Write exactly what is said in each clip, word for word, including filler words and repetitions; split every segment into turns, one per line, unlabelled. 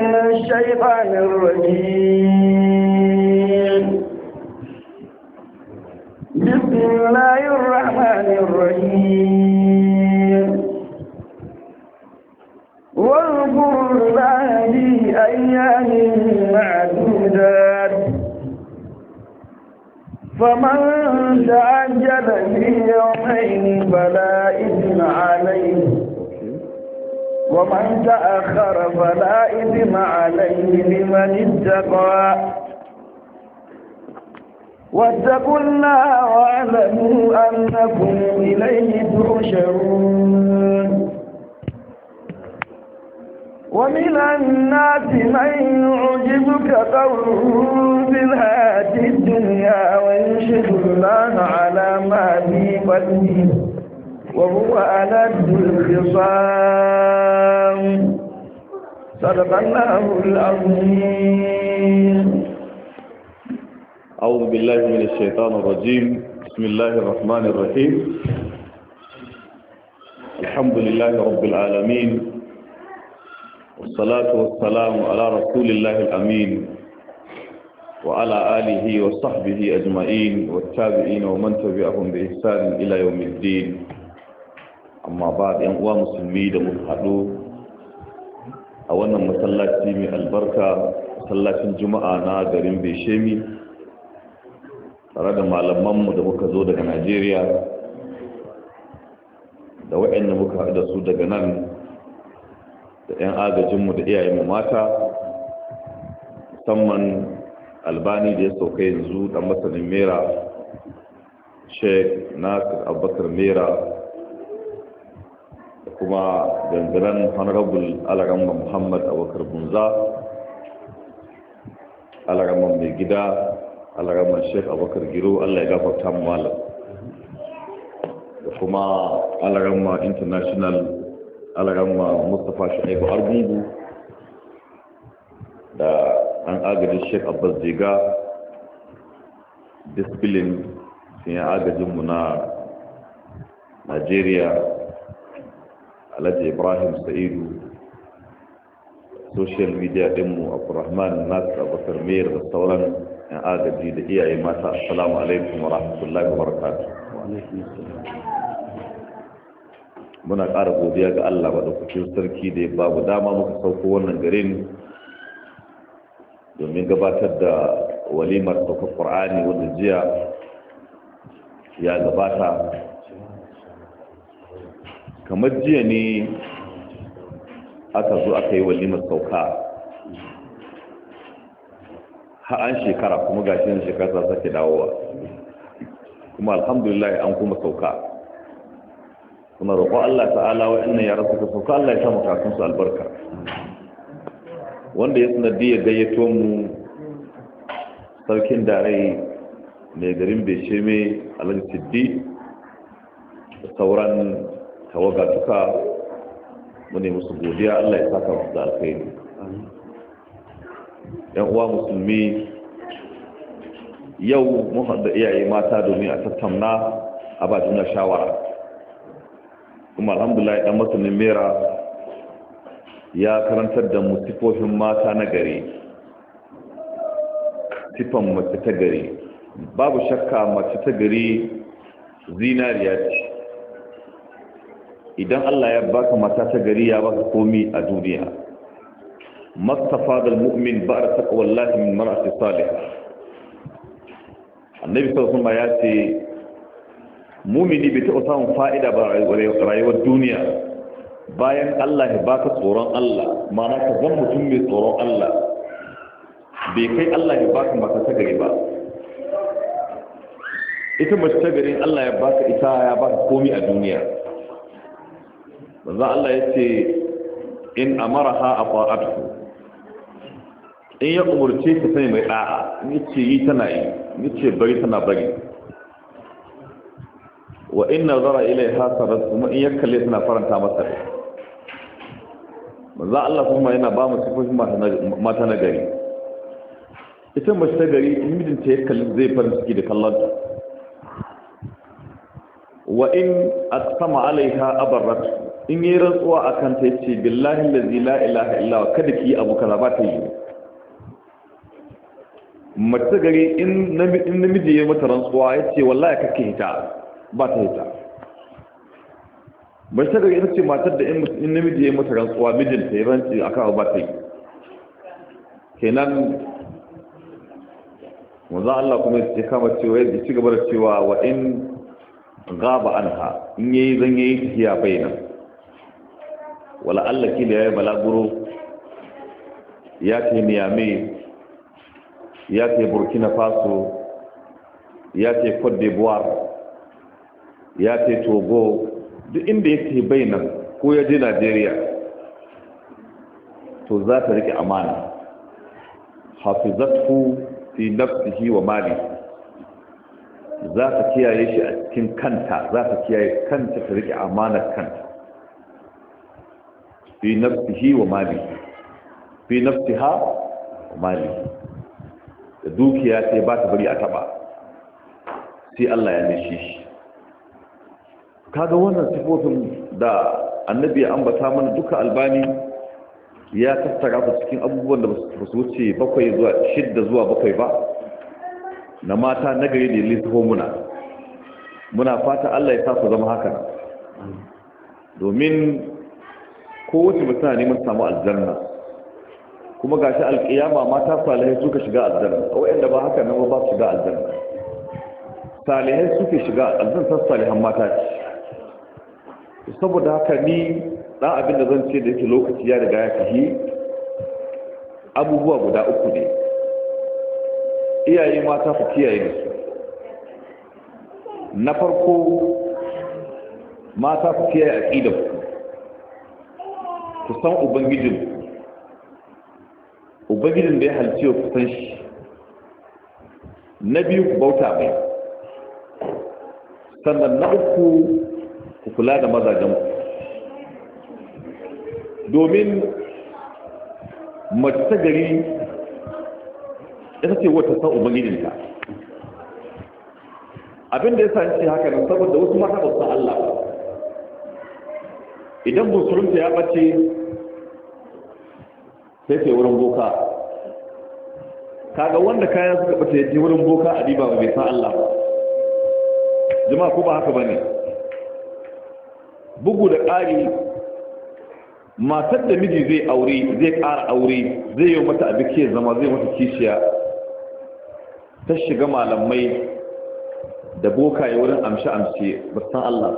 من الشيطان الرجيم. بسم الله الرحمن الرحيم. واذكروا الله في أيام معدودات فمن تعجل في يومين فلا إثم عليه ومن تأخر فلا إثم عليه لمن اتقى واتقوا الله واعلموا أنكم إليه تحشرون. ومن الناس من يعجبك قوله في الحياة الدنيا ويشهد الله على ما في قلبه وهو ألد الخصام. صدق الله العظيم.
أعوذ بالله من الشيطان الرجيم. بسم الله الرحمن الرحيم. الحمد لله رب العالمين والصلاة والسلام على رسول الله الأمين وعلى آله وصحبه أجمعين والتابعين ومن تبعهم بإحسان إلى يوم الدين. أما بعد أنواع مسلمين مفحدو أولا مسلاتي من البركة مسلاتي الجمعة ناقرين بشيمي ترى malamanmu da muka zo daga Najeriya da waɗanda muka haɗu da su daga nan da 'yan agajinmu da iyayenmu mata musamman albani da ya sauka yanzu ɗan masanin mera sheik nasir abubakar mera da kuma gangaren honorable alaramma muhammad abubakar bunza alaramma mai gida alaramma sheik abubakar giro allah ya gafarta mu malam da kuma alaramma international alaramma mustapha shaibu argungu da an agajin sheik abbas jiga disbilin sun yi agajinmu na Najeriya alhaji ibrahim sa'idu social media dinmu abdurrahman nasir abubakar mayar da sauran yan agaji da iyaye mata assalamu alaikum wa rahmatullahi wa barakatuh. Muna ƙara godiya ga Allah maɗaukakin sarki da ya babu dama muka sauko wannan garin domin gabatar da walimar saukar Qur'ani wanda jiya ya gabata. Kamar jiya ne aka zo aka yi walimar sauka har an shekara kuma gashi ne shekara ta sake dawowa kuma alhamdulillah an kuma sauka. Kuma roƙo Allah ta'ala wa'annan yara suka sauka Allah ya samu kakansu albarka. Wanda ya sanadi ya gayyato mu sarkin darai mai garin Besheme Alhaji Siddi da sauran tawaga duka mu ne musu godiya Allah ya saka musu da alkhairi. Yan uwa musulmi yau mun haɗa iyaye mata domin a tattauna a ba juna shawara. Kuma alhamdulillah dan masanin mera ya karantar da mu sifofin mata na gari, sifan mace ta gari. Babu shakka mace ta gari zinariya ce. Idan Allah ya baka mata ta gari ya baka komi a duniya. Mastafadal mu'min ba'da taqwallahi min mar'ati salihah. Annabi sallallahu alaihi wasallam ya ce mumini bai taɓa samun fa'ida ba rayuwar duniya bayan Allah ya baka tsoron Allah, mana ka zan mutum mai tsoron Allah bai kai Allah ya baka mata ta gari ba. Ita mace ta gari Allah ya baka ita ya baka komi a duniya. Manzo Allah ya ce in amaraha ata'athu, in ya umurce ta sai mai da'a, in ce yi tana yi, in ce bari tana bari. Wa in nazara ilaiha sarat, kuma in ya kalle tana faranta masa rai. Manzo Allah kuma yana ba mu sifofin mata na gari. Ita mace ta gari in mijinta ya kalli zai farin ciki da kallonta. Wa in aqsama alaiha abarrat, in yi rantsuwa a kan ta ce billahi lazi la ilaha illawa kada ki yi abu kaza ba ta yi mace gari in namiji ya mata rantsuwa ya ce wallahi kake hita ba ta hita mace gari ita ce matar da in namiji ya mata rantsuwa mijinta ya rantsi a kan ba ta yi kenan wanzan Allah kuma ya kama cewa ya ci gaba da cewa wa in gaba anha in yayi zan yayi tafiya bayanan wala Allah kila yayi balaguro ya ce Niamey ya ce Burkina Faso ya ce Cote d'Ivoire ya ce Togo duk inda yake bayanan ko ya je Najeriya to za ta rike amana hafizatu fi nafsihi wa mali za ta kiyaye shi a cikin kanta za ta kiyaye kanta ta rike amanar kanta fi nafsihi wa mali fi nafsiha wa mali da dukiya sai ba ta bari a taba sai Allah ya nishi shi kaga wannan sifofin da annabi ya ambata mana duka Albani ya tattara su cikin abubuwan da ba su wuce bakwai zuwa shidda zuwa bakwai ba na mata nagari da lissafo muna muna fata Allah ya sa su zama haka domin kowace mutane neman samu aljanna kuma gashi alƙiyama mata salihai suka shiga aljanna a wa'anda ba haka nan ba su shiga aljanna salihai suke shiga aljanna salihan mata ce saboda haka ni dan abin da zan ce da yake lokaci ya riga ya tafi abubuwa guda uku ne iyaye mata ku kiyaye da su na farko mata ku kiyaye aqidar ku ku san ubangijin ubangijin da ya halice ku san shi na biyu ku bauta mai sannan na uku ku kula da mazajen ku domin mace ta gari ita ce wata san ubangijinta abinda ya sa ce haka nan saboda wasu mata ba san Allah idan busurunta ya bace sai ce wurin boka kaga wanda kayan suka bace yaje wurin boka a diba bai san Allah jama'a ko ba haka bane bugu da ƙari matar da miji zai aure zai ƙara aure zai yi mata abike zama zai mata kishiya ta shiga malamai da boka ya wurin amshi-amshi ba san Allah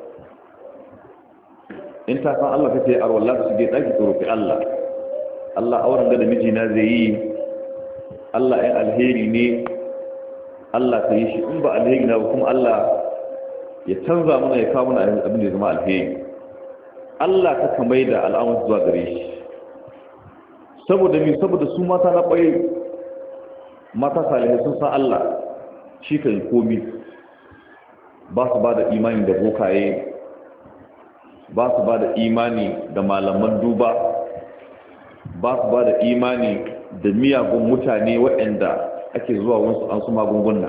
in ta san Allah kace ar wallahi su je daki to roki Allah Allah auren da miji na zai yi Allah ai alheri ne Allah ta yi shi in ba alheri na kuma Allah ya canza mana ya kawo mana abin da ya zama alheri Allah ta kamai da al'amun zuwa gare shi saboda mi saboda su mata na ɓoye mata salihai sun san Allah shi kan komi ba su ba da imani da bokaye ba su ba da imani da malaman duba ba su ba da imani da miyagun mutane waɗanda ake zuwa wasu an su magunguna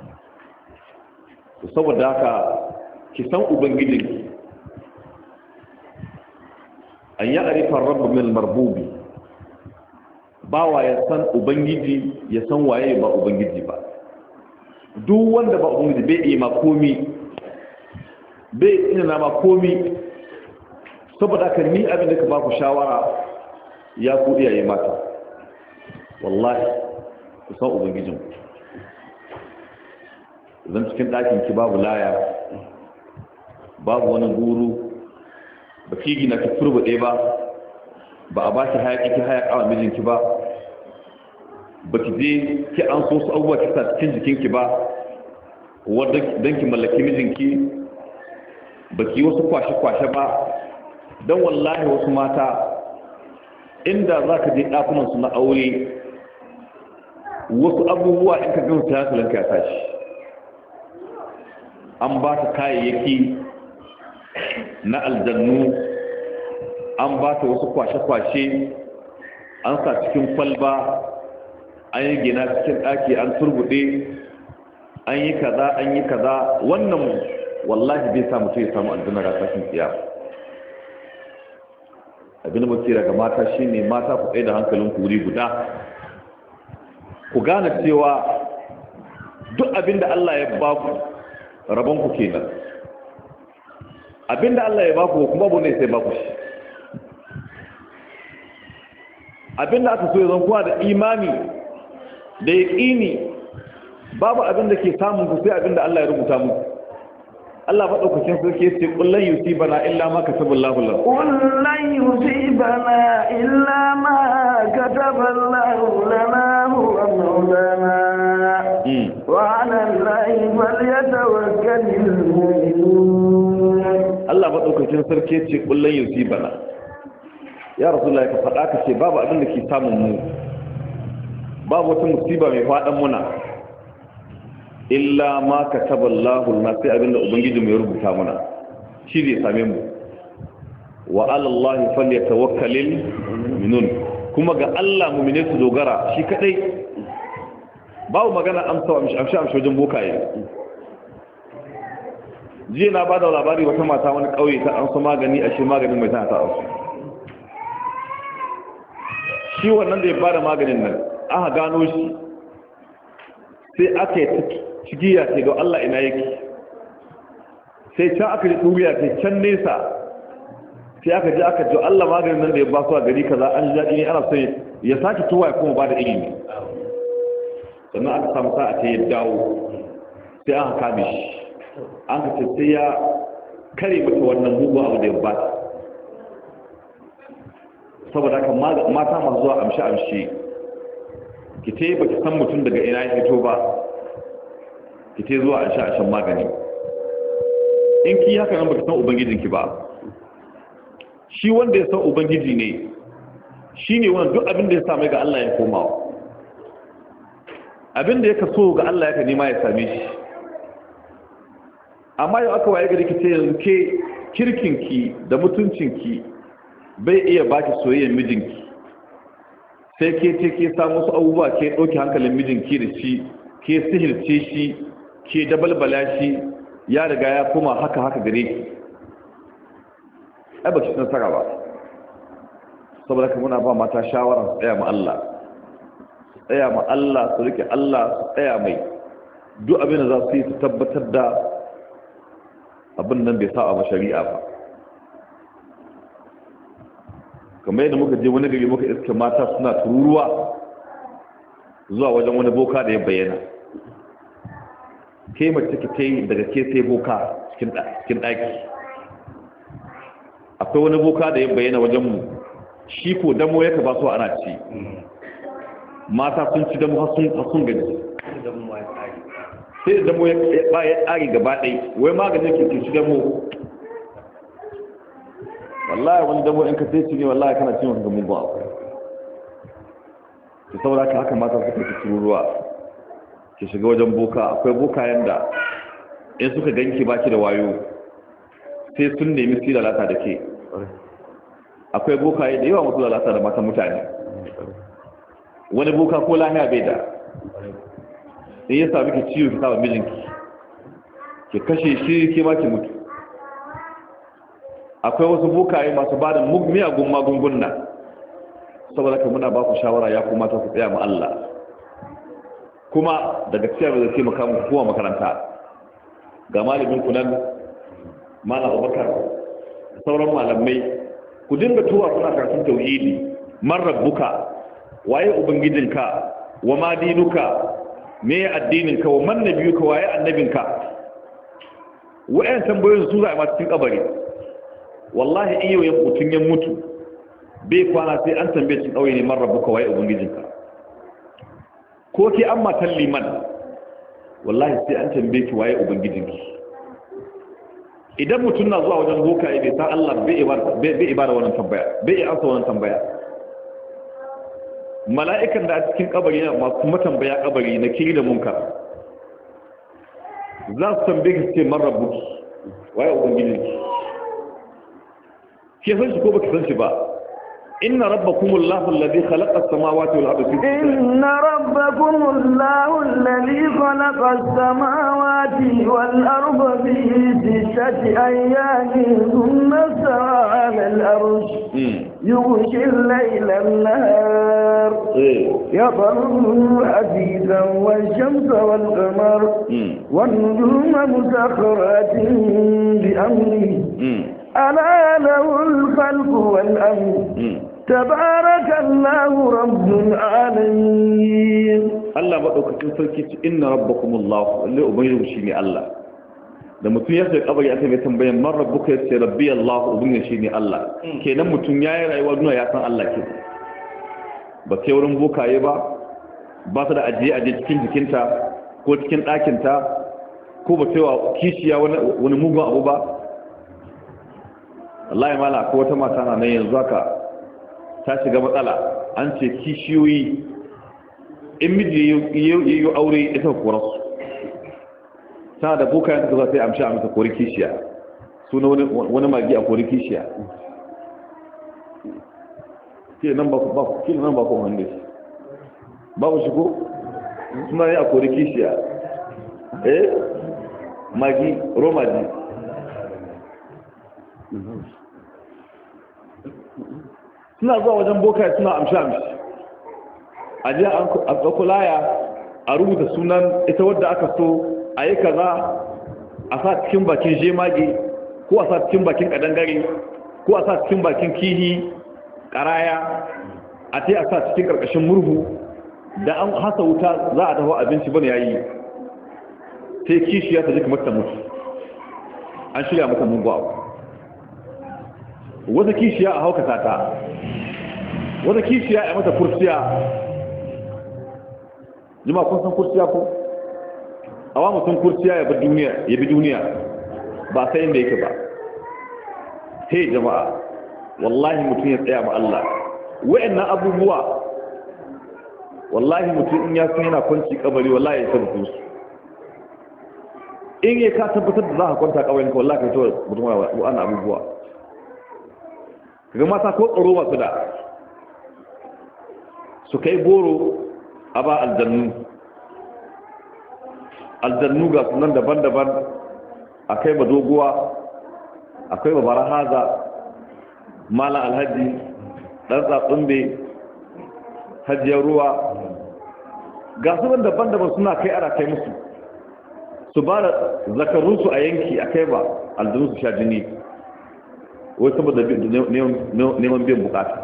saboda haka ki san ubangijinki an yi arifar rabu min marbubi bawa ya san ubangiji ya san waye ba ubangiji ba duk wanda ba ubangiji bai iya ma komi bai ina ma komi saboda kan ni abin da ka ba ku shawara ya ku iyaye mata wallahi ku san ubangijin zan cikin ɗakin ki babu laya babu wani guru ba ki gina ki turbaɗe ba ba a ba ki hayaƙi ki hayaƙa wa mijinki ba ba ki je ki an so su abubuwa ki sa cikin jikinki ba wadda don ki mallaki mijinki ba ki wasu kwashe-kwashe ba don wallahi wasu mata inda za ka je ɗakunansu na aure wasu abubuwa in ka gamsa ya salanka ya tashi an ba ta kayayyaki na aljannu an ba ta wasu kwashe-kwashe an sa cikin kwalba an yi gina cikin ɗaki an turbuɗe an yi kaza an yi kaza wannan wallahi bai samu sai ya samu aljanna ga tashin tsiya abin da muke daga mata shine mata ku tsaye da hankalin ku wuri guda ku gane cewa duk abin da Allah ya ba ku rabon ku kenan abin da Allah ya ba ku kuma ba ne sai ba ku shi abin da aka so ya zan kuwa da imani da yaƙini babu abin da ke samun ku sai abin da Allah ya rubuta muku Allah maɗaukakin sarki ce kullum yusibana illa ma kataballahu lana
kullum yusibana illa ma kataballahu lana huwa maulana wa 'ala Allahi falyatawakkalul mu'minun Allah maɗaukakin sarki ce kullum yusibana ya rasulullahi ka faɗa ka ce babu abin da ke samun mu babu wata musiba mai faɗan muna illa ma kataballahu lana sai abinda ubangiji mai rubuta mana shi zai same mu wa ala allahi falyatawakkalul mu'minun kuma ga Allah mu'mine su dogara shi kadai babu magana amsa amshi amshi amshi wajen bokaye jiya na bada labari wata mata wani kauye ta an so magani a shi maganin mai tana ta ausu shi wannan da ya bada maganin nan aka gano shi sai aka yi cigiya ce ga Allah ina yake sai can aka ji ɗuriya ce can nesa sai aka ji aka ji Allah maganin nan da ya ba su a gari kaza an ji daɗi ne ana son ya sake tuwa ya kuma ba da ilimi sannan aka samu sa'a ta ya dawo sai aka kame shi an ka ce sai ya kare mata wannan mugu abu da ya ba ta saboda haka mata masu zuwa amshi-amshi ki ta yi ba ki san mutum daga ina ya fito ba ki ta zuwa a sha-ashen magani in ki haka nan ba ki san ubangijinki ba shi wanda ya san ubangiji ne shi ne wanda duk abin da ya same ga Allah ya komawa abin da ya kaso ga Allah ya ka nema ya same shi amma yau aka waye gari ki ce yanke kirkinki da mutuncinki bai iya baki soyayyar mijinki sai ke ce ke samu wasu abubuwa ke ɗauki hankalin mijinki da shi ke sihirce shi ke dabalbala shi ya riga ya koma haka haka gare ki ai ba ki nasara ba saboda kuma muna ba mata shawara su tsaya ma Allah su tsaya ma Allah su rike Allah su tsaya mai duk abin da za su yi su tabbatar da abin nan bai sa a shari'a ba kamar yadda muka je wani gari muka iske mata suna tururuwa zuwa wajen wani boka da ya bayyana ke mace take kai daga ke sai boka cikin ɗaki akwai wani boka da ya bayyana wajenmu shi ko damo yaka ba su ana ci mata sun ci damo hasun gaji sai da damo ya tsari gaba ɗai wai maganin ke ci damo wallahi wani damo in ka sai ci ne wallahi kana cin wani gamin ba ki saboda ka haka mata suka ci tururuwa ki shiga wajen boka akwai bokayen da in suka ganki baki da wayo sai sun nemi su lalata da ke akwai bokaye da yawa masu lalata da matan mutane wani boka ko lahiya bai da in ya sami ki ciwo ki saba mijinki ki kashe shi ke ma ki mutu akwai wasu bokaye masu ba da miyagun magunguna saboda ka muna ba ku shawara ya kuma ta ku tsaya ma Allah kuma daga ciyar da zai taimaka muku kowa makaranta ga malamin ku nan malam Abubakar sauran malamai ku dinga tuwa kuna karatun tauhidi man rabbuka waye ubangijinka wa ma dinuka me addininka wa man nabiyuka waye annabinka wa'an tambayoyin su za a ma cikin kabari wallahi in yau mutun ya mutu bai kwana sai an tambaye shi kauye ne man rabbuka waye ubangijinka ko ke an matan liman wallahi sai an tambaye ki waye ubangijinki idan mutum na zuwa wajen boka ya bai san Allah bai ibada wannan tambaya bai ansa wannan tambaya mala'ikan da a cikin kabari na masu kuma tambaya kabari na kiri da munkar za su tambaye ki ce man rabbuki waye ubangijinki ke san shi ko baki san shi ba inna rabbakumullahu alladhi khalaqa as-samawati wal arda fi
inna rabbakumullahu alladhi khalaqa as-samawati wal arda fi sittati ayyamin thumma istawa 'ala al-arsh yughshi al-layla an-nahar yatlubu hadithan wash-shamsa wal-qamar wan-nujuma musakhkharatin bi amrihi ألا له الخلق والأمر تبارك الله رب العالمين
الله مدوكتين sarki ce inna rabbakumullah lalle ubangiji shine Allah da mutum ya sai kabari aka mai tambayan man rabbuka yace rabbi Allah ubangiji shine Allah kenan mutum yayi rayuwa duniya ya san Allah ke ba sai wurin bokaye ba ba su da ajiye aje cikin jikinta ko cikin ɗakinta ko ba sai wa kishiya wani wani mugun abu ba wallahi mala ko wata mata na nan yanzu haka ta shiga matsala an ce kishiyoyi in miji yayi aure ita korasu ta da boka ya ta sai amshi a mata kori kishiya suna wani wani magi a kori kishiya ke nan ba ba ke nan ba ko wanda shi babu shi ko suna ne a kori kishiya eh magi romaji suna zuwa wajen boka suna amshi amshi a ji a tsakulaya a rubuta sunan ita wadda aka so a yi kaza a sa cikin bakin jemage ko a sa cikin bakin kadangare ko a sa cikin bakin kihi karaya a ta a sa cikin karkashin murhu da an hasa wuta za a dafa abinci bane yayi sai kishiya ta ji kamar ta mutu an shirya mata mungu abu wata kishiya a haukata ta wata kishiya a mata kursiya jima kun san kursiya ko awa mutum kursiya ya bi duniya ya bi duniya ba sai inda yake ba hey jama'a wallahi mutum ya tsaya ma Allah wayannan abubuwa wallahi mutum in ya san yana kwanci kabari wallahi ya tabbata su in ya ka tabbatar da za ka kwanta kabarin ka wallahi kai to mutum wannan abubuwa kaga mata ko tsaro masu da su kai goro a ba aljannu aljannu ga sunan daban-daban akai ba doguwa akwai ba barahaza mala alhaji dan tsatsumbe hajiyar ruwa ga sunan daban-daban suna kai ana kai musu su ba da zakarunsu a yanki a kai ba aljannu su sha jini wai saboda neman biyan bukata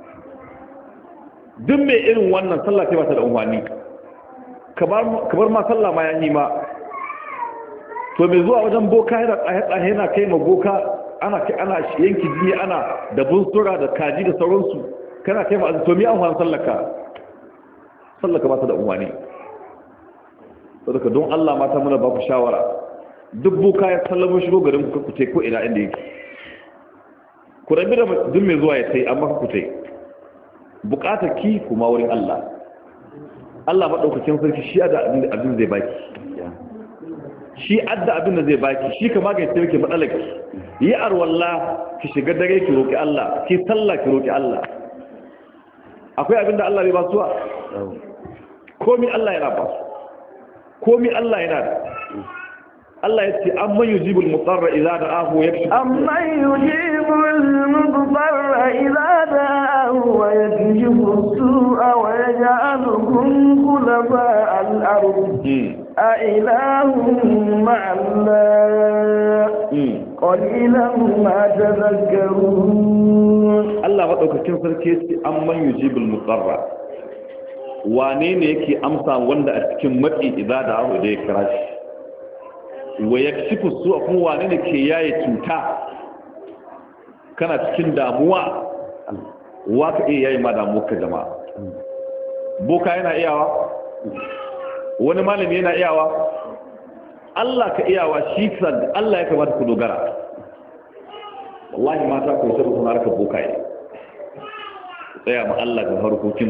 duk mai irin wannan sallah ce ba ta da unwani kabar ma sallah ma ya yi ma to mai zuwa wajen boka yana tsaye yana kai ma boka ana yanki jini ana da bunsura da kaji da sauransu kana kai ma to mi amfani sallaka sallaka ba ta da unwani saboda don Allah mata muna ba ku shawara duk boka ya sallama shigo garin ku kuce ko ina inda yake ku rabi da duk mai zuwa ya sai amma ku tai bukatar ki kuma wurin Allah Allah madaukakin sarki shi adda abin zai baki shi adda abin da zai baki shi ka magance miki matsalarki yi arwalla ki shiga dare ki roki Allah ki sallah ki roki Allah akwai abin da Allah bai ba su komai Allah yana ba su komai Allah yana da Allah ya ce amman yujibul mutarra idza da'ahu yakshif
amman yujibul mutarra idza da'ahu wa yakshifu as-su'a wa yaj'alukum khulafa al-ard a ilahum ma'allah qalilan ma tadhakkarun
Allah madaukakin sarki ya ce amman yujibul mutarra wane ne yake amsa wanda a cikin matsi idza da'ahu da ya kira shi wa ya shifu su a kuma wane ne ke yaye cuta kana cikin damuwa wa ka iya yaye ma damuwa ka jama'a boka yana iyawa wani malami yana iyawa Allah ka iyawa shi san Allah ya kamata ku dogara wallahi mata ku sabu suna raka boka yi tsaya ma Allah ga harkokin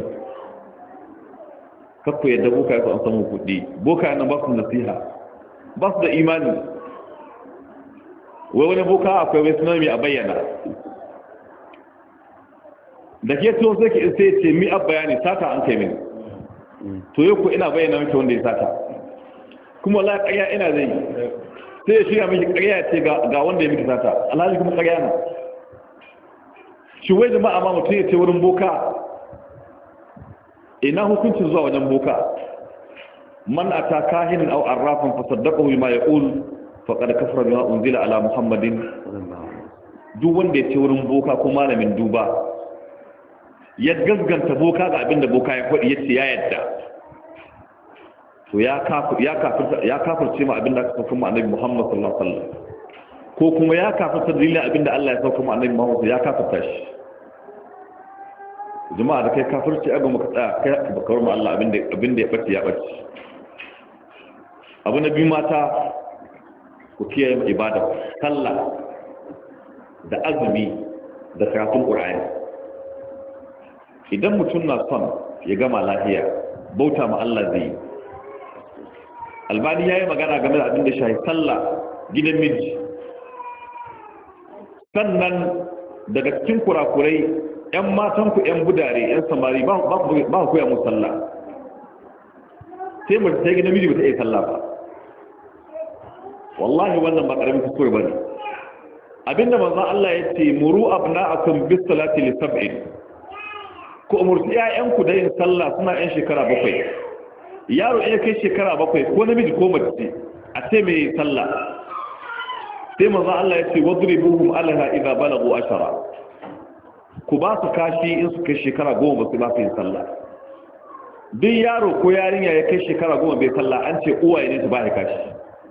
kakku yadda boka ya ku an samu kuɗi boka yana ba su nasiha ba su da imani wai wani boka akwai wai tsunami a bayyana da ke to sai ki sai ce mi abba yani sata an kai mini to yau ko ina bayyana miki wanda ya sata kuma wallahi ƙarya ina zai sai ya shirya miki ƙarya ce ga ga wanda ya miki sata alhaji kuma ƙarya na shi wai jama'a ma mutum ya ce wurin boka ina hukuncin zuwa wajen boka man ata kahinin aw arrafan fasaddaqahu bima yaqul faqad kafara bima unzila ala muhammadin duk wanda ya ce wurin boka ko malamin duba ya gaskanta boka ga abinda boka ya faɗi yace ya yadda to ya kafir ya kafirta ya kafirce ma abinda aka sauka mu annabi Muhammad sallallahu alaihi wasallam ko kuma ya kafirta dalilin abinda Allah ya sauka mu annabi Muhammad ya kafirta shi jama'a da kai kafirci aga maka tsaya kai bakar mu Allah abinda abinda ya bace ya bace abu na biyu mata ku kiyaye ibada sallah da azumi da karatun Qur'ani idan mutum na son ya gama lafiya bauta ma Allah zai albani yayi magana game da abin da shahi sallah gidan miji sannan daga cikin kurakurai yan matan ku yan budare yan samari ba ba ba ku ya musalla sai mu sai gidan miji ba ta yi sallah ba wallahi wannan ba karamin kuskure bane abinda manzo Allah ya ce muru abna'akum bis salati li sab'in ku umurti ƴaƴanku da yin sallah suna ƴan shekara bakwai yaro in kai shekara bakwai ko namiji ko mace a ce mai sallah sai manzo Allah ya ce wadribuhum alaha idza balagu ashara ku ba su kashi in su kai shekara goma ba su ba su yin sallah duk yaro ko yarinya ya kai shekara goma bai sallah an ce uwaye ne su ba ya kashi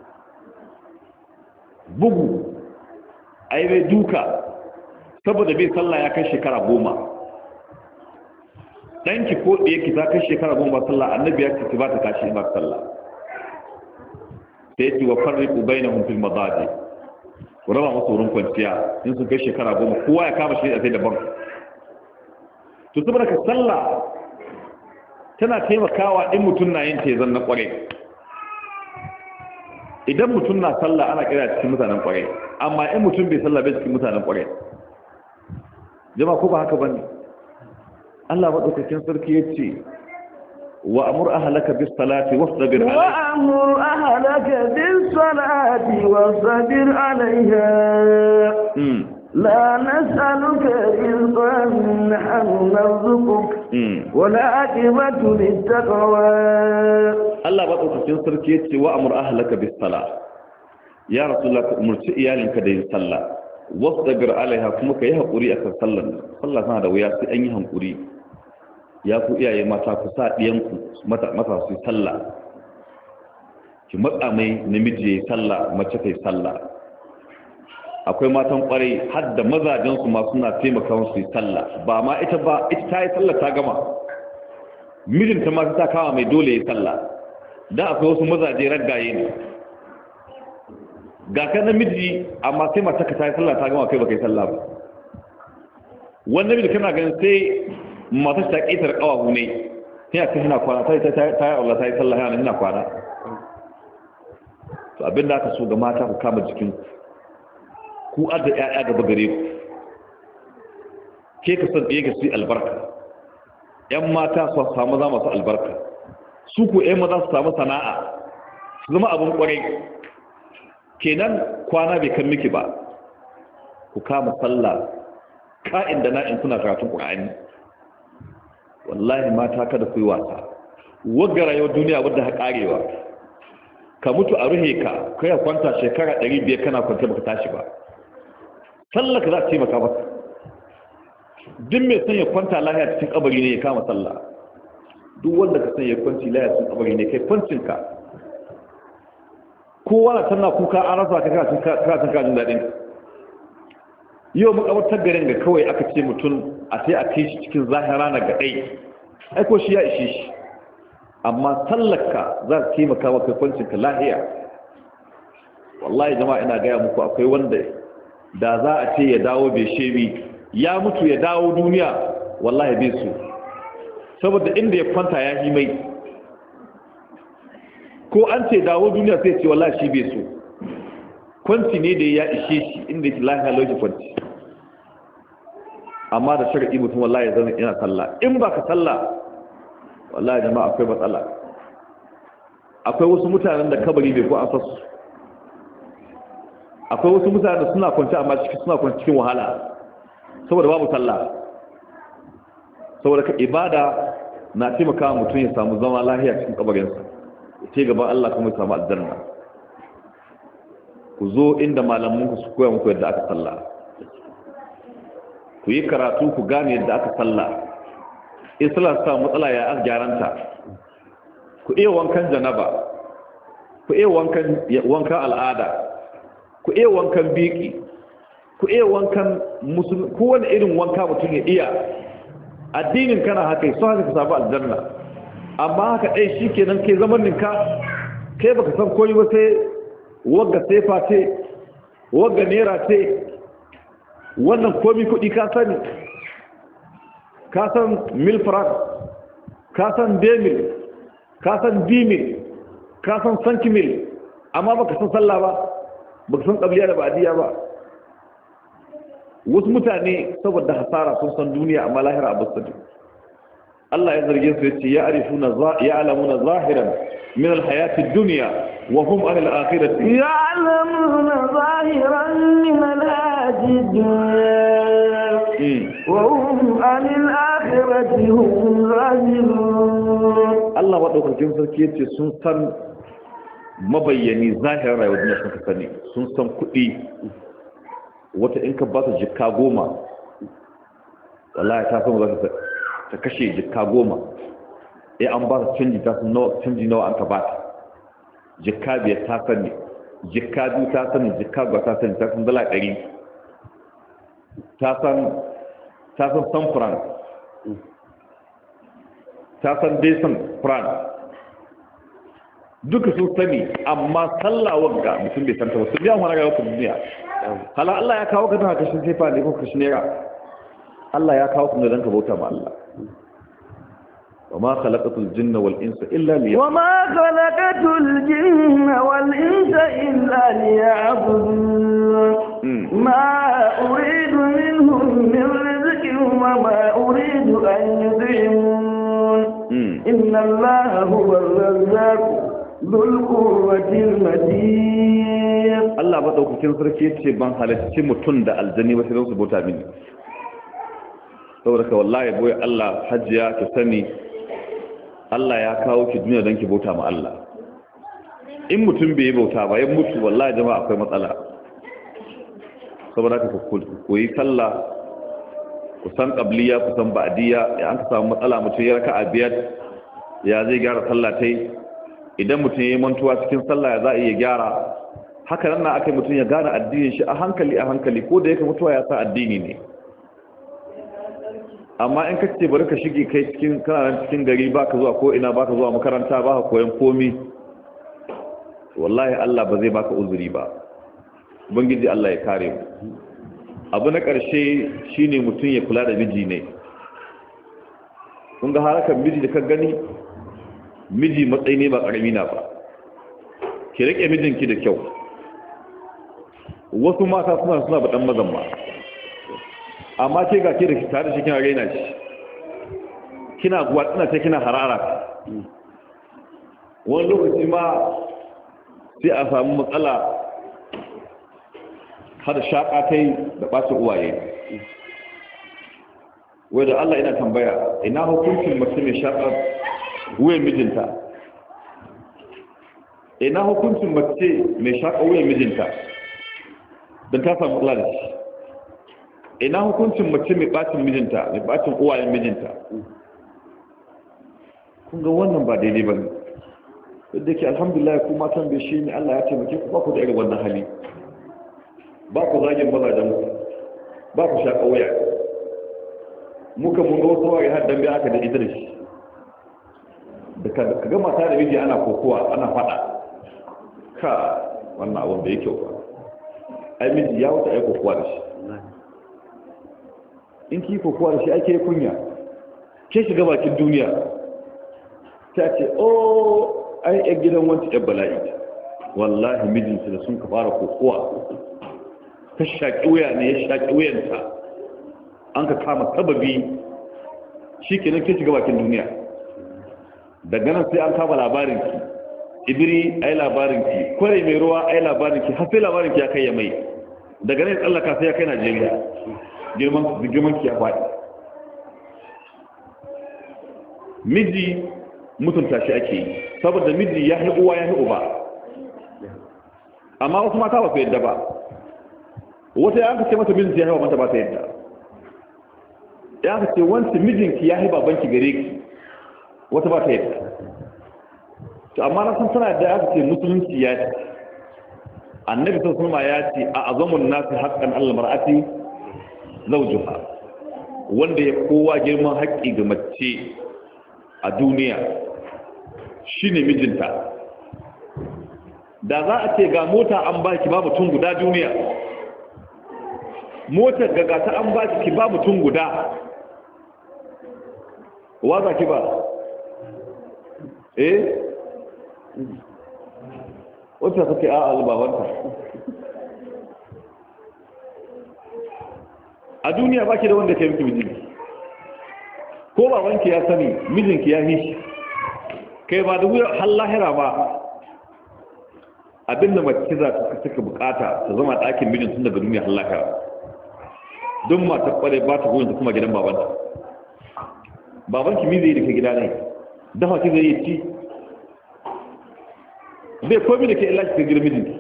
bugu ai bai duka saboda bai sallah ya kai shekara goma danki ko da yake ta kai shekara goma sallah annabi ya ce ba ta kashi ba sallah sai ce wa farriqu bainahum fil madaji raba musu wurin kwanciya in sun kai shekara goma kowa ya kama shi a sai daban to saboda ka sallah tana taimakawa in mutum na yin tezan na kware idan mutum na sallah ana kira cikin mutanen kware amma in mutum bai sallah bai cikin mutanen kware jama'a ko ba haka bane Allah madaukakin sarki yace wa amur ahlaka bis salati wasbir alayha
wa amur ahlaka bis salati wasbir alayha la nas'aluka rizqan nahnu narzuquk wa la aqibatu lit taqwa
Allah madaukakin sarki yace wa amur ahlaka bis salat ya rasulullah ka umurci iyalinka da yin sallah wasbir alaiha kuma kai hakuri akan sallar sallah tana da wuya sai an yi hankuri ya ku iyaye mata ku sa diyanku mata mata su sallah ki matsa mai namiji yayin sallah mace kai sallah akwai matan kwarai har da mazajen su ma suna taimaka musu yi sallah ba ma ita ba ita ta yi sallah ta gama mijinta ma ta kawo mai dole yi sallah dan akwai wasu mazaje raggaye ne ga ka namiji amma sai mata ka ta yi sallah ta gama kai baka yi sallah ba wannan namiji kana ganin sai mata ta ƙetar ƙawahu ne sai a kai yana kwana ta yi Allah ta yi sallah yana yana kwana to abinda aka so ga mata ku kama jikin ku adda ƴaƴa gaba gare ku ke ka san ɗaya ga su yi albarka ƴan mata su samu za masu albarka su ku ƴan maza su samu sana'a su zama abin ƙwarai kenan kwana bai kan miki ba ku kama sallah ka'in da na'in kuna karatun Qur'ani wallahi mata kada ku yi wasa wagara yau duniya wadda ha karewa ka mutu a ruhe ka kai ya kwanta shekara ɗari biyar kana kwanta baka tashi ba sallah ka za ta taimaka maka duk mai son ya kwanta lahiya cikin kabari ne ya kama sallah duk wanda ka son ya kwanci lahiya cikin kabari ne kai kwancinka kowa na tana kuka an rasa ka karatun kajin daɗin yau makabartar garin ga kawai aka ce mutum a sai a kai shi cikin zahira na gaɗai aiko shi ya ishe shi amma tallaka za ka taimaka maka kwancinka lahiya wallahi jama'a ina gaya muku akwai wanda da za a ce ya dawo bai shemi ya mutu ya dawo duniya wallahi bai so saboda inda ya kwanta ya yi mai ko an ce dawo duniya sai ce wallahi shi bai so kwanci ne da ya ishe shi inda ya lahiya lauki kwanci amma da shar'i mutum wallahi zan ina sallah in baka sallah wallahi jama'a akwai matsala akwai wasu mutanen da kabari bai ko an sasu akwai wasu mutanen da suna kwanci amma cikin suna kwanci cikin wahala saboda babu sallah saboda ka ibada na taimaka mutum ya samu zama lahiya cikin kabarinsa ce gaban Allah kuma ya samu aljanna ku zo inda malamanku su koya muku yadda aka sallah ku yi karatu ku gane yadda aka sallah islam sa matsala ya aka gyaranta ku iya wankan janaba ku iya wankan wankan al'ada ku iya wankan biki ku iya wankan musulmi kowane irin wanka mutum ya iya addinin kana haka so haka ka samu aljanna amma haka dai shikenan kai zaman ninka kai baka san koyi ba sai wagga sefa ce wagga nera ce wannan komi kudi ka sani ka san mil franc ka san demil ka san dimil ka san santimil amma baka san sallah ba baka san qabliya da ba'diya ba wasu mutane saboda hasara sun san duniya amma lahira a basu Allah ya zarge su yace ya arifuna ya alamuna zahiran min alhayati ad-dunya wa hum an al-akhirati
ya'lamuna zahiran min alhayati ad-dunya wa hum an al-akhirati hum ghafilun Allah madaukakin sarki yace sun san mabayyani zahirin rayuwar duniya sun sani sun san kuɗi wata in ka ba su jikka goma wallahi ta san za ta kashe jikka goma eh an ba su canji ta san nawa canji nawa an ka ba ta jikka biyar ta sani jikka biyu ta sani jikka ba ta sani ta san dala ɗari ta san ta san san franc ta san desan franc duka sun sani amma sallah wagga mutum bai santa ba su biya wani ga wata duniya hala Allah ya kawo ka tana kashin sefa ne ko kashin nera Allah ya kawo kuma don ka bauta ma Allah wa ma khalaqatul jinna wal insa illa liya'budun wa ma khalaqatul jinna wal insa illa liya'budun ma uridu minhum min rizqin wa ma uridu an yut'imun inna Allaha huwal razzaq dhul quwwatil matin Allah ba daukakin sarki yace ban halarci mutun da aljani ba sai don su bauta mini saboda ka wallahi boye Allah hajjiya ki sani Allah ya kawo ki duniya don ki bauta ma Allah in mutum bai bauta ba ya mutu wallahi jama'a akwai matsala saboda ka ku koyi sallah ku san qabliya ku san ba'diya ya an ka samu matsala mutum ya raka'a biyar ya zai gyara sallah tai idan mutum ya yi mantuwa cikin sallah ya za a iya gyara haka nan na aka yi mutum ya gane addinin shi a hankali a hankali ko da yake mutuwa ya sa addini ne amma in ka ce bari ka shige kai cikin kananan cikin gari baka zuwa ko ina baka zuwa makaranta baka koyan komi wallahi Allah ba zai baka uzuri ba ubangiji Allah ya kare mu abu na ƙarshe shine mutum ya kula da miji ne kun ga harakan miji da ka gani miji matsayi ne ba ƙarami na ba ki rike mijinki da kyau wasu mata suna suna ba dan mazan ba amma ke ga ke da tare da shi kina raina shi kina guwa tana ce kina harara wani lokaci ma sai a samu matsala har shaƙa kai da ɓacin uwaye wai da Allah ina tambaya ina hukuncin mace mai shaƙa wuyan mijinta ina hukuncin mace mai shaƙa wuyan mijinta don ta samu matsala da shi ina hukuncin mace mai ɓacin mijinta mai ɓacin uwayen mijinta kun ga wannan ba daidai ba ne yadda ke alhamdulillah ku matan bai shi ne Allah ya taimake ku ba ku da irin wannan hali ba ku zagin mazajen ku ba ku shaƙa wuya muka mun ga wasu wari har dambe aka da idris da ka ga mata da miji ana kokowa ana faɗa ka wannan abin da ya kyau ba ai miji ya wuce ai kokowa da shi in ki kokowa da shi ake kunya ke shiga bakin duniya ta ce oh ai yan gidan wancan yan bala'i wallahi mijinta da sun ka fara kokowa ta shaƙi wuya ne ya shaƙi wuyanta
an ka kama sababi shi kenan ke shiga bakin duniya daga nan sai an kama labarinki ibiri a yi labarinki kwarai mai ruwa a yi labarinki har sai labarinki ya kai ya mai daga nan tsallaka sai ya kai najeriya girman ki ya faɗi miji mutunta shi ake yi saboda miji ya yi uwa ya yi uba amma wasu mata ba su yadda ba wata ya aka ce mata mijinki ya yi babanta ba ta yadda ya aka ce wancan mijinki ya yi babanki gare ki wata ba ta yadda to amma na san tana da aka ce musulunci ya ce annabi sallallahu alaihi ya ce a azamun nasi haqqan al mar'ati zawjuha wanda ya kowa girman haƙƙi ga mace a duniya shine mijinta da za a ce ga mota an baki ba mutum guda duniya motar gaga ta an baki ki ba mutum guda wa za ki ba eh wata take a albabanta a duniya baki da wanda ke miki miji ko babanki ya sani mijinki ya hishi kai ba da wuya har lahira ba abinda mace za ta suka bukata ta zama ɗakin mijin tun daga duniya har lahira don mata kware ba ta goyin ta kuma gidan babanta babanki mi zai da ke gida ne dafa ki zai yi ci zai komi da ke illa ki gidan mijinki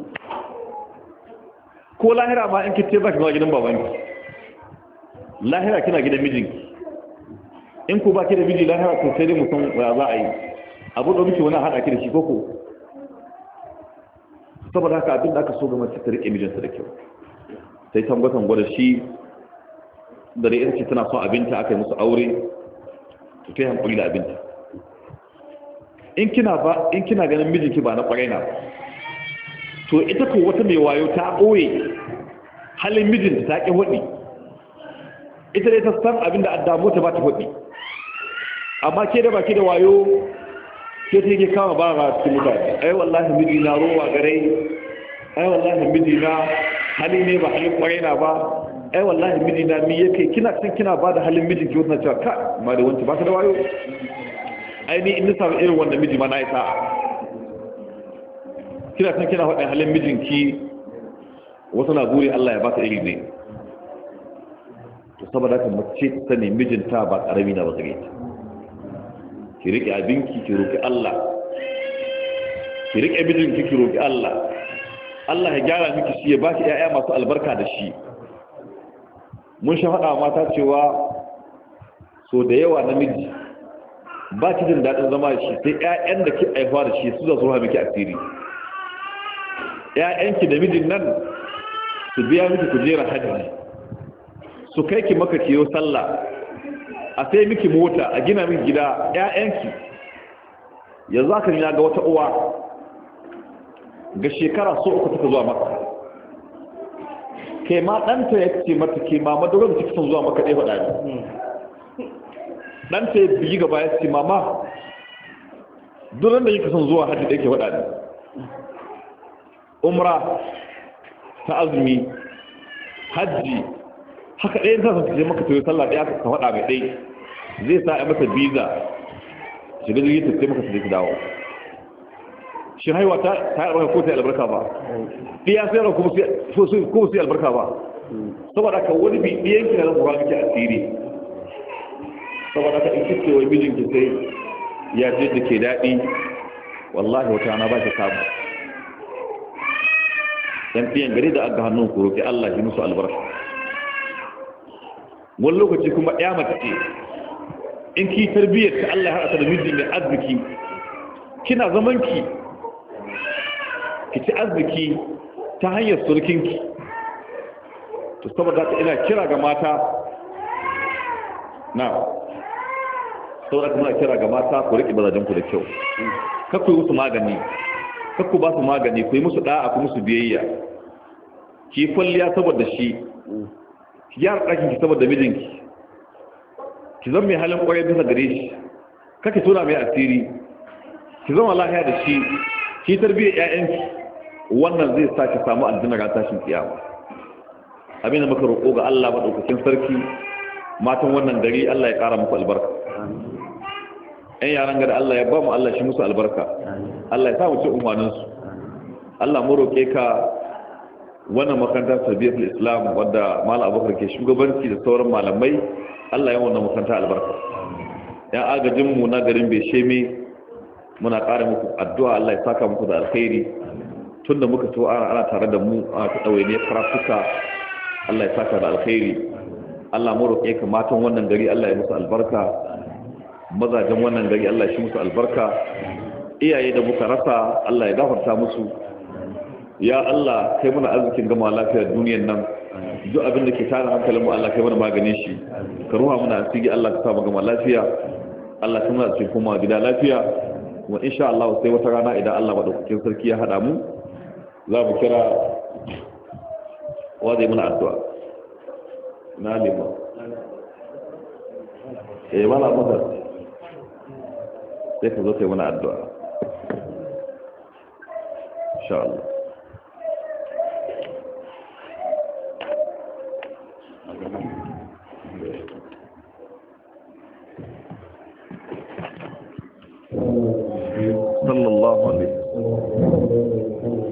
ko lahira ma in ki ce ba ki zama gidan babanki lahira kina gidan mijinki in ku ba ki da miji lahira ko sai dai mutum ya za a yi abu da miki wani haɗa ki da shi koko saboda haka abin da aka so ga mace ta riƙe mijinta da kyau sai tambatan gwada shi da da ita ce tana son abinta aka yi musu aure to ta yi hankali da abinta in kina ba in kina ganin mijinki ba na ƙwarai na to ita ko wata mai wayo ta ɓoye halin mijinta ta ƙi hudu ita dai ta san abinda an damu ta ba ta hudu amma ke da baki da wayo ke ta yake kama ba ga cikin mutane ai wallahi miji na rowa gare ai wallahi miji na hali ne ba halin ƙwarai na ba ai wallahi miji na mi yake kina san kina ba da halin mijin ki wata cewa ka ma da wanci ba ka da wayo ai ni in samu irin wannan miji ma na yi sa'a kina san kina faɗin halin mijin ki wasu na buri Allah ya ba ta iri ne to saboda haka mace ta ne mijinta ba ƙarami na ba gare ta ki riƙe abinki ki roƙi Allah ki riƙe mijinki ki roƙi Allah Allah ya gyara miki shi ya ba ki ƴaƴa masu albarka da shi mun sha faɗa mata cewa so da yawa namiji ba ki jin daɗin zama da shi sai ƴaƴan da ki aihuwa da shi su za su ruha miki asiri ƴaƴanki da mijin nan su biya miki kujerar hajji su kai ki maka kiyo sallah a sai miki mota a gina miki gida ƴaƴanki yanzu aka ya ga wata uwa ga shekara so uku take zuwa maka kai ma ɗanta ya ce mata ke ma madogar da take son zuwa maka ɗaya faɗa ne ɗanta ya biyi gaba ya ce mama duran da yake son zuwa hajji da yake faɗa ne umra ta azumi hajji haka ɗaya ta san kaje maka toyo sallah ɗaya ka faɗa mai ɗai zai sa a masa biza shiga jirgin ta sai maka sai dawo shi haihuwa ta ta albarka ko ta albarka ba ɗiya sai ran kuma sai kuma sai albarka ba saboda ka wani bi ɗiyan ki na zan fara miki asiri saboda ka in kike wai mijinki sai ya je da ke daɗi wallahi wata na ba ki samu dan ɗiyan gari da aka hannun ku roki Allah ya musu albarka wani lokaci kuma ya mace ce in ki tarbiyyar ta Allah ya haɗa da miji mai arziki kina zaman ki ki ci arziki ta hanyar surkinki to saboda ta ina kira ga mata na saboda kuma kira ga mata ku riƙe bazajenku da kyau kakku yi musu magani kakku ba su magani ku yi musu ɗa'a ku musu biyayya ki kwalliya saboda shi ki gyara ɗakinki saboda mijinki ki zama mai halin ƙwarai bisa gare shi kake tona mai asiri ki zama lahiya da shi ki tarbiyyar ƴaƴanki wannan zai sa ki samu aljanna ga tashin kiyama abin da muka roƙo ga Allah madaukakin sarki matan wannan gari Allah ya ƙara muku albarka ɗan yaran gada Allah ya ba mu Allah shi musu albarka Allah ya sa mu ci umarninsu Allah mu roƙe ka wannan makarantar tarbiyyar islam wadda malam abubakar ke shugabanci da sauran malamai Allah ya wannan makaranta albarka yan agajinmu na garin Besheme muna ƙara muku addu'a Allah ya saka muku da alkhairi tunda muka to ana tare da mu a ta ɗawainiyar karatuka Allah ya saka da alkhairi Allah mu roƙe ka matan wannan gari Allah ya musu albarka mazajen wannan gari Allah ya shi musu albarka iyaye da muka rasa Allah ya gafarta musu ya Allah kai mana arzikin gama lafiyar duniyar nan duk abin da ke tare hankalinmu Allah kai mana maganin shi ka ruha muna asiri Allah ka sa mu gama lafiya Allah ka muna cikin kuma gida lafiya wa insha Allah sai wata rana idan Allah madaukakin sarki ya hada mu za mu kira wa zai muna addu'a na lima eh wala mata sai ka zo kai muna addu'a insha Allah صلى الله عليه وسلم